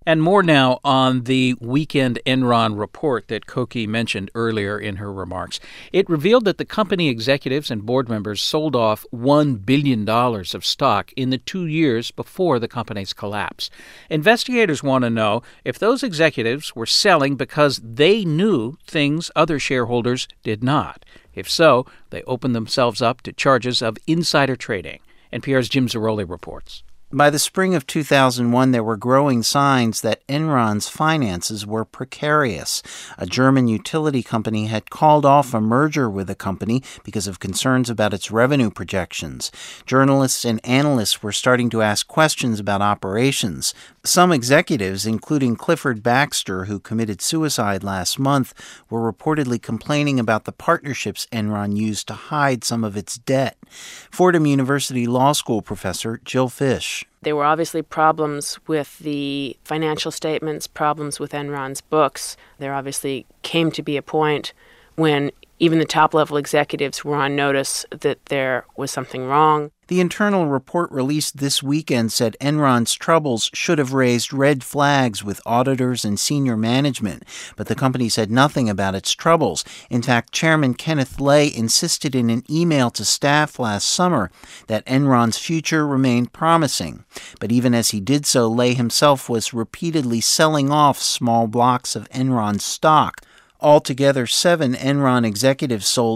And more now on the weekend Enron report that Cokie mentioned earlier in her remarks. It revealed that the company executives and board members sold off $1 billion of stock in the 2 years before the company's collapse. Investigators want to know if those executives were selling because they knew things other shareholders did not. If so, they opened themselves up to charges of insider trading. NPR's Jim Zarroli reports. By the spring of 2001, there were growing signs that Enron's finances were precarious. A German utility company had called off a merger with the company because of concerns about its revenue projections. Journalists and analysts were starting to ask questions about operations. Some executives, including Clifford Baxter, who committed suicide last month, were reportedly complaining about the partnerships Enron used to hide some of its debt. Fordham University Law School professor Jill Fish. There were obviously problems with the financial statements, problems with Enron's books. There obviously came to be a point when even the top-level executives were on notice that there was something wrong. The internal report released this weekend said Enron's troubles should have raised red flags with auditors and senior management, but the company said nothing about its troubles. In fact, Chairman Kenneth Lay insisted in an email to staff last summer that Enron's future remained promising. But even as he did so, Lay himself was repeatedly selling off small blocks of Enron's stock. Altogether, 7 Enron executives sold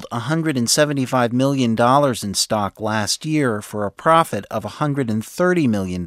$175 million in stock last year for a profit of $130 million.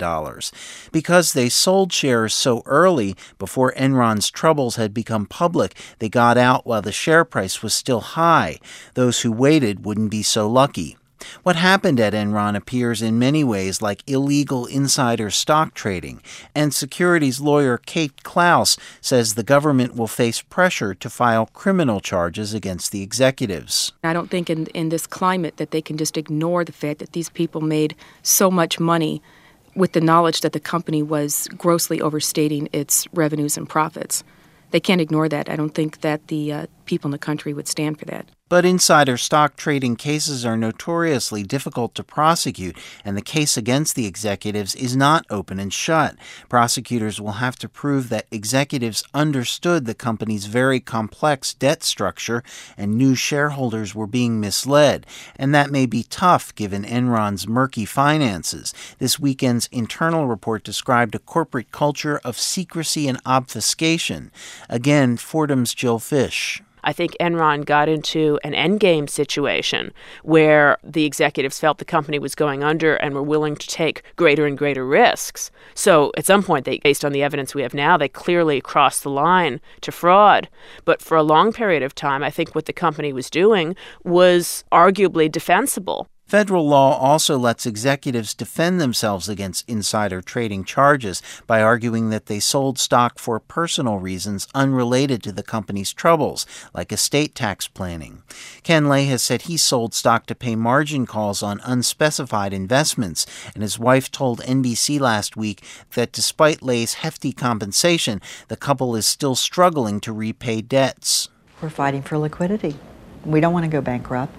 Because they sold shares so early, before Enron's troubles had become public, they got out while the share price was still high. Those who waited wouldn't be so lucky. What happened at Enron appears in many ways like illegal insider stock trading, and securities lawyer Kate Klaus says the government will face pressure to file criminal charges against the executives. I don't think in this climate that they can just ignore the fact that these people made so much money with the knowledge that the company was grossly overstating its revenues and profits. They can't ignore that. I don't think that the people in the country would stand for that. But insider stock trading cases are notoriously difficult to prosecute, and the case against the executives is not open and shut. Prosecutors will have to prove that executives understood the company's very complex debt structure and knew shareholders were being misled, and that may be tough given Enron's murky finances. This weekend's internal report described a corporate culture of secrecy and obfuscation. Again, Fordham's Jill Fish. I think Enron got into an endgame situation where the executives felt the company was going under and were willing to take greater and greater risks. So at some point, based on the evidence we have now, they clearly crossed the line to fraud. But for a long period of time, I think what the company was doing was arguably defensible. Federal law also lets executives defend themselves against insider trading charges by arguing that they sold stock for personal reasons unrelated to the company's troubles, like estate tax planning. Ken Lay has said he sold stock to pay margin calls on unspecified investments, and his wife told NBC last week that despite Lay's hefty compensation, the couple is still struggling to repay debts. We're fighting for liquidity. We don't want to go bankrupt.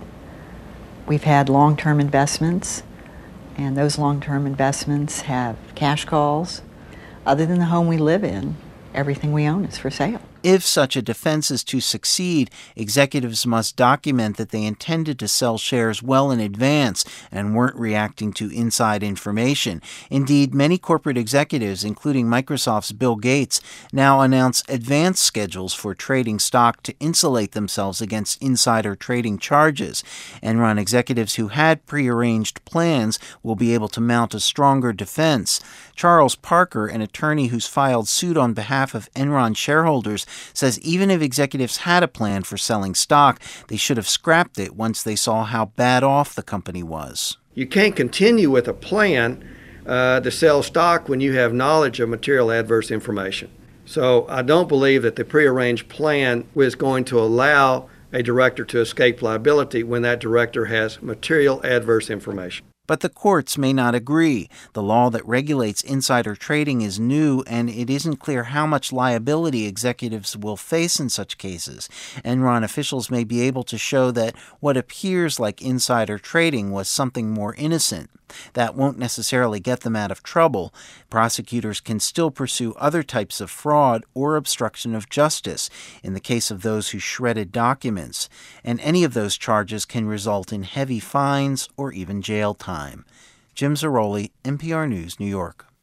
We've had long-term investments, and those long-term investments have cash calls. Other than the home we live in, everything we own is for sale. If such a defense is to succeed, executives must document that they intended to sell shares well in advance and weren't reacting to inside information. Indeed, many corporate executives, including Microsoft's Bill Gates, now announce advance schedules for trading stock to insulate themselves against insider trading charges. Enron executives who had prearranged plans will be able to mount a stronger defense. Charles Parker, an attorney who's filed suit on behalf of Enron shareholders, says even if executives had a plan for selling stock, they should have scrapped it once they saw how bad off the company was. You can't continue with a plan to sell stock when you have knowledge of material adverse information. So I don't believe that the prearranged plan was going to allow a director to escape liability when that director has material adverse information. But the courts may not agree. The law that regulates insider trading is new, and it isn't clear how much liability executives will face in such cases. Enron officials may be able to show that what appears like insider trading was something more innocent. That won't necessarily get them out of trouble. Prosecutors can still pursue other types of fraud or obstruction of justice in the case of those who shredded documents, and any of those charges can result in heavy fines or even jail time. Jim Zarroli, NPR News, New York.